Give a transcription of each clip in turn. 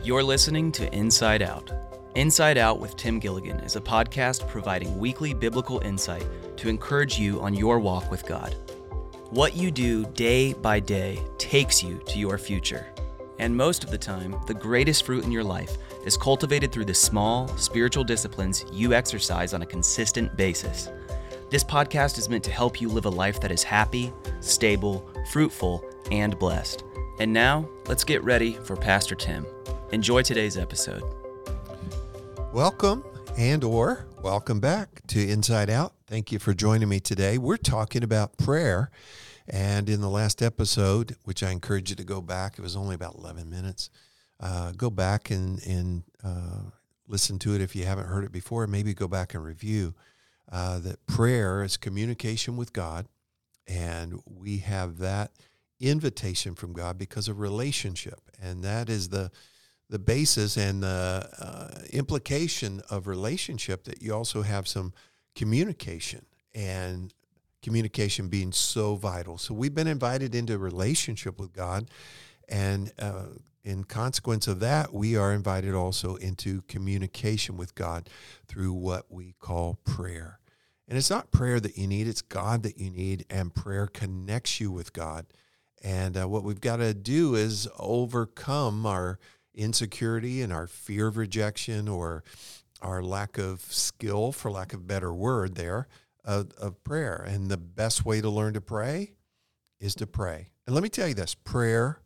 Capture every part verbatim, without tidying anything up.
You're listening to Inside Out. Inside Out with Tim Gilligan is a podcast providing weekly biblical insight to encourage you on your walk with God. What you do day by day takes you to your future. And most of the time, the greatest fruit in your life is cultivated through the small, spiritual disciplines you exercise on a consistent basis. This podcast is meant to help you live a life that is happy, stable, fruitful, and blessed. And now, let's get ready for Pastor Tim. Enjoy today's episode. Welcome and or welcome back to Inside Out. Thank you for joining me today. We're talking about prayer. And in the last episode, which I encourage you to go back, it was only about eleven minutes. Uh, go back and, and uh, listen to it if you haven't heard it before. Maybe go back and review uh, that prayer is communication with God. And we have that invitation from God because of relationship. And that is the the basis and the uh, implication of relationship, that you also have some communication, and communication being so vital. So we've been invited into a relationship with God, and uh, in consequence of that, we are invited also into communication with God through what we call prayer. And it's not prayer that you need, it's God that you need, and prayer connects you with God. And uh, what we've got to do is overcome our insecurity and our fear of rejection, or our lack of skill, for lack of a better word there, of, of prayer. And the best way to learn to pray is to pray. And let me tell you this, prayer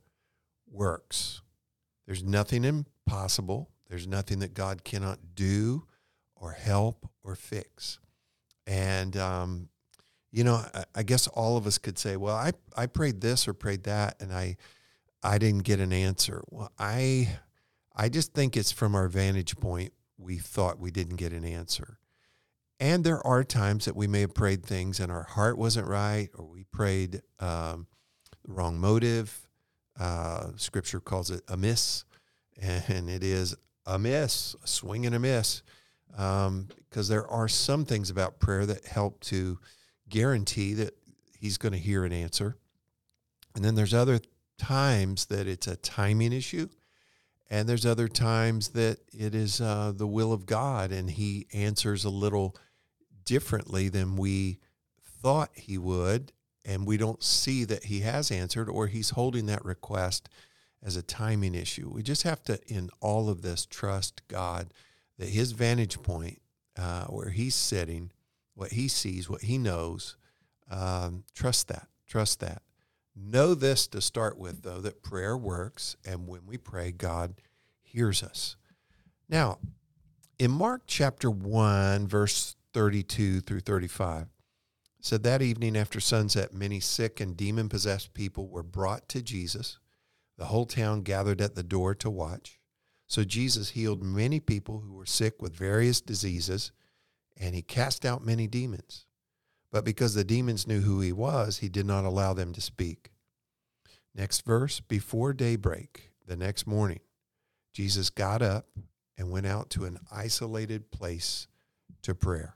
works. There's nothing impossible. There's nothing that God cannot do or help or fix. And, um, you know, I, I guess all of us could say, well, I, I prayed this or prayed that, and I I didn't get an answer. Well, I I just think it's from our vantage point, we thought we didn't get an answer. And there are times that we may have prayed things and our heart wasn't right, or we prayed um, the wrong motive. Uh, scripture calls it amiss, and it is amiss, a swing and a miss, um, because there are some things about prayer that help to guarantee that he's going to hear an answer. And then there's other times that it's a timing issue, and there's other times that it is uh, the will of God, and he answers a little differently than we thought he would, and we don't see that he has answered, or he's holding that request as a timing issue. We just have to, in all of this, trust God, that his vantage point, uh, where he's sitting, what he sees, what he knows, um, trust that, trust that. Know this to start with, though, that prayer works, and when we pray, God hears us. Now, in Mark chapter one, verse thirty-two through thirty-five, it said, that evening after sunset, many sick and demon-possessed people were brought to Jesus. The whole town gathered at the door to watch. So Jesus healed many people who were sick with various diseases, and he cast out many demons. But because the demons knew who he was, he did not allow them to speak. Next verse, before daybreak, the next morning, Jesus got up and went out to an isolated place to prayer.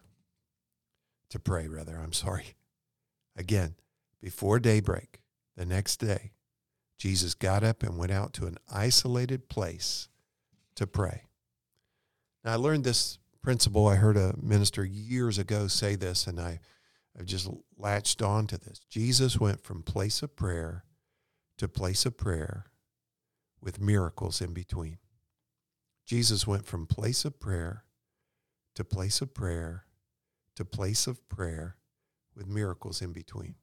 To pray, rather, I'm sorry. Again, before daybreak, the next day, Jesus got up and went out to an isolated place to pray. Now, I learned this principle. I heard a minister years ago say this, and I I've just latched on to this. Jesus went from place of prayer to place of prayer with miracles in between. Jesus went from place of prayer to place of prayer to place of prayer with miracles in between.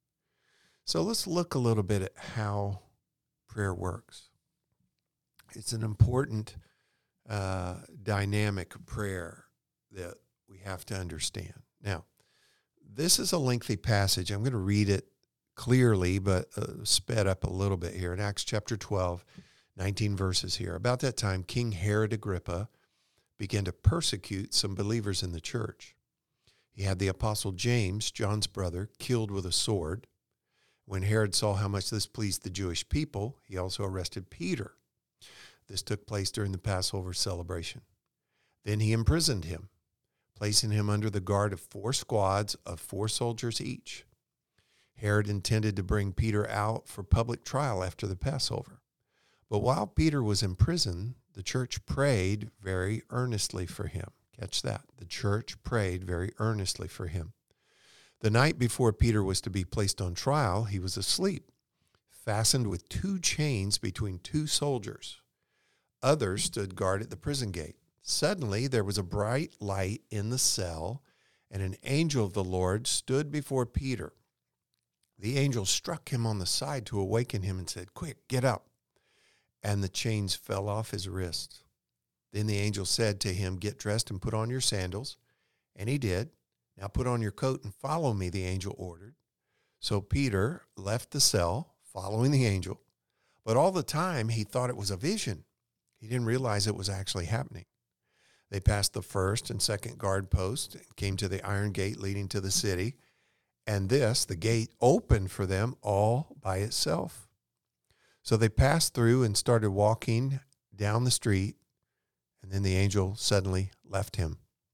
So let's look a little bit at how prayer works. It's an important uh, dynamic of prayer that we have to understand. Now, this is a lengthy passage. I'm going to read it clearly, but uh, sped up a little bit here. In Acts chapter twelve, nineteen verses here. About that time, King Herod Agrippa began to persecute some believers in the church. He had the apostle James, John's brother, killed with a sword. When Herod saw how much this pleased the Jewish people, he also arrested Peter. This took place during the Passover celebration. Then he imprisoned him, placing him under the guard of four squads of four soldiers each. Herod intended to bring Peter out for public trial after the Passover. But while Peter was in prison, the church prayed very earnestly for him. Catch that. The church prayed very earnestly for him. The night before Peter was to be placed on trial, he was asleep, fastened with two chains between two soldiers. Others stood guard at the prison gate. Suddenly there was a bright light in the cell, and an angel of the Lord stood before Peter. The angel struck him on the side to awaken him and said, "Quick, get up." And the chains fell off his wrists. Then the angel said to him, "Get dressed and put on your sandals." And he did. "Now put on your coat and follow me," the angel ordered. So Peter left the cell, following the angel. But all the time he thought it was a vision. He didn't realize it was actually happening. They passed the first and second guard post and came to the iron gate leading to the city. And this, the gate, opened for them all by itself. So they passed through and started walking down the street, and then the angel suddenly left him.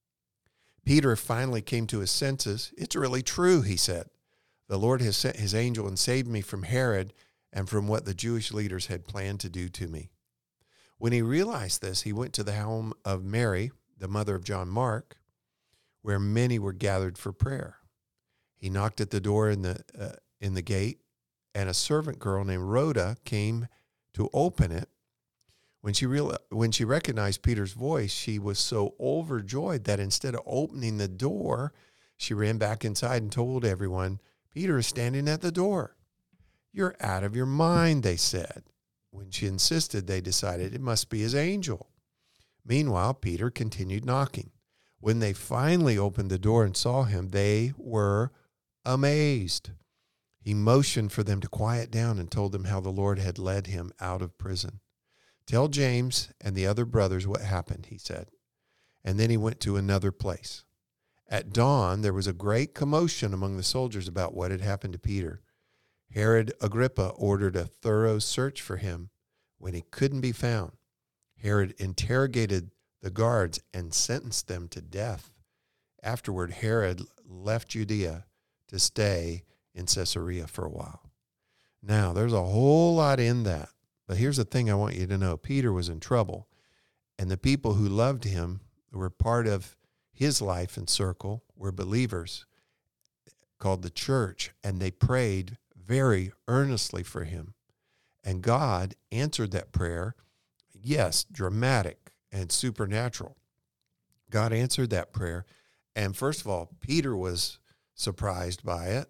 Peter finally came to his senses. "It's really true," he said. "The Lord has sent his angel and saved me from Herod and from what the Jewish leaders had planned to do to me." When he realized this, he went to the home of Mary, the mother of John Mark, where many were gathered for prayer. He knocked at the door in the uh, in the gate, and a servant girl named Rhoda came to open it. When she real when she recognized Peter's voice, she was so overjoyed that instead of opening the door, she ran back inside and told everyone, "Peter is standing at the door." "You're out of your mind," they said. When she insisted, they decided it must be his angel. Meanwhile, Peter continued knocking. When they finally opened the door and saw him, they were amazed. He motioned for them to quiet down and told them how the Lord had led him out of prison. "Tell James and the other brothers what happened," he said. And then he went to another place. At dawn, there was a great commotion among the soldiers about what had happened to Peter. Herod Agrippa ordered a thorough search for him. When he couldn't be found, Herod interrogated the guards and sentenced them to death. Afterward, Herod left Judea to stay in Caesarea for a while. Now, there's a whole lot in that. But here's the thing I want you to know. Peter was in trouble, and the people who loved him, who were part of his life and circle, were believers called the church, and they prayed very earnestly for him. And God answered that prayer. Yes, dramatic and supernatural. God answered that prayer. And first of all, Peter was surprised by it.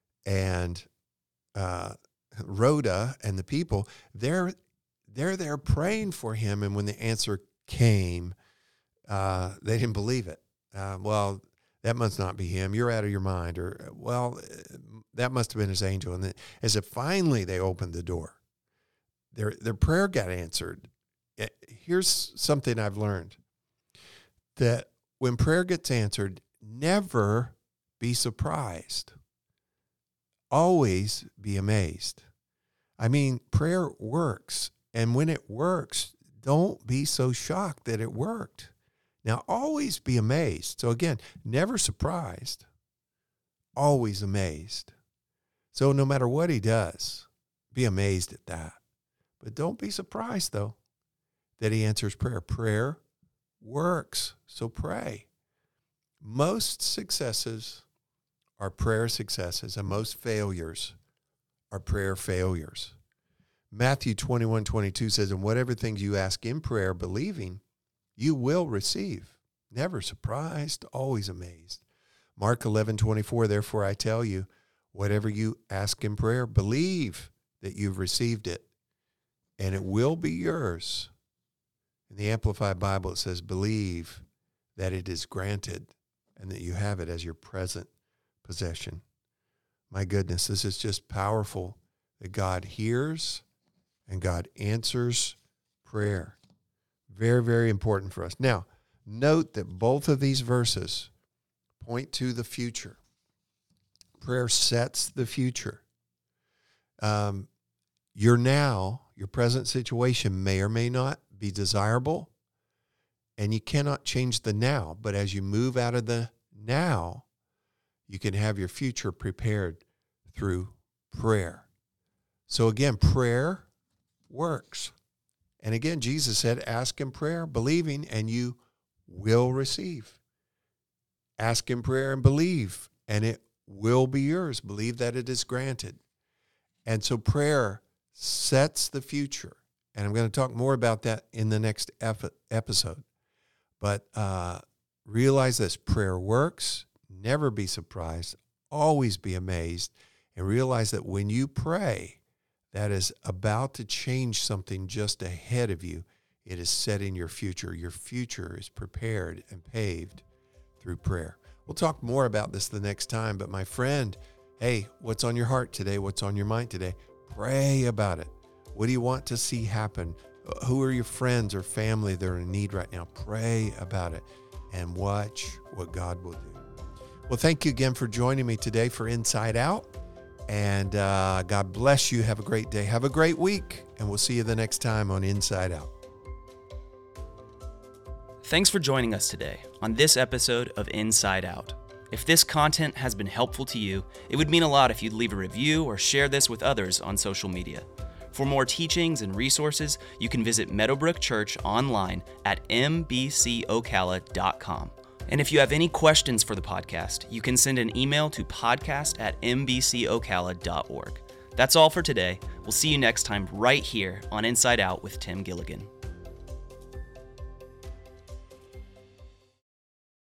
And uh, Rhoda and the people, they're, they're there praying for him. And when the answer came, uh, they didn't believe it. Uh, well, that must not be him. You're out of your mind. Or, well, that must have been his angel. And then, as if finally they opened the door, their their prayer got answered. Here's something I've learned, that when prayer gets answered, never be surprised. Always be amazed. I mean, prayer works. And when it works, don't be so shocked that it worked. Now, always be amazed. So again, never surprised, always amazed. So no matter what he does, be amazed at that. But don't be surprised, though, that he answers prayer. Prayer works, so pray. Most successes are prayer successes, and most failures are prayer failures. Matthew twenty-one twenty-two says, "And whatever things you ask in prayer, believing, you will receive." Never surprised, always amazed. Mark eleven twenty-four, "Therefore I tell you, whatever you ask in prayer, believe that you've received it, and it will be yours." In the Amplified Bible, it says, "Believe that it is granted and that you have it as your present possession." My goodness, this is just powerful that God hears and God answers prayer. Very, very important for us. Now, note that both of these verses point to the future. Prayer sets the future. Um, your now, your present situation may or may not be desirable, and you cannot change the now. But as you move out of the now, you can have your future prepared through prayer. So again, prayer works. And again, Jesus said, ask in prayer, believing, and you will receive. Ask in prayer and believe, and it will be yours. Believe that it is granted. And so prayer sets the future. And I'm going to talk more about that in the next ep- episode. But uh, realize this, prayer works. Never be surprised. Always be amazed. And realize that when you pray, that is about to change something just ahead of you. It is setting your future. Your future is prepared and paved through prayer. We'll talk more about this the next time. But my friend, hey, what's on your heart today? What's on your mind today? Pray about it. What do you want to see happen? Who are your friends or family that are in need right now? Pray about it and watch what God will do. Well, thank you again for joining me today for Inside Out. And uh, God bless you. Have a great day. Have a great week. And we'll see you the next time on Inside Out. Thanks for joining us today on this episode of Inside Out. If this content has been helpful to you, it would mean a lot if you'd leave a review or share this with others on social media. For more teachings and resources, you can visit Meadowbrook Church online at m b c ocala dot com. And if you have any questions for the podcast, you can send an email to podcast at m b c ocala dot org. That's all for today. We'll see you next time right here on Inside Out with Tim Gilligan.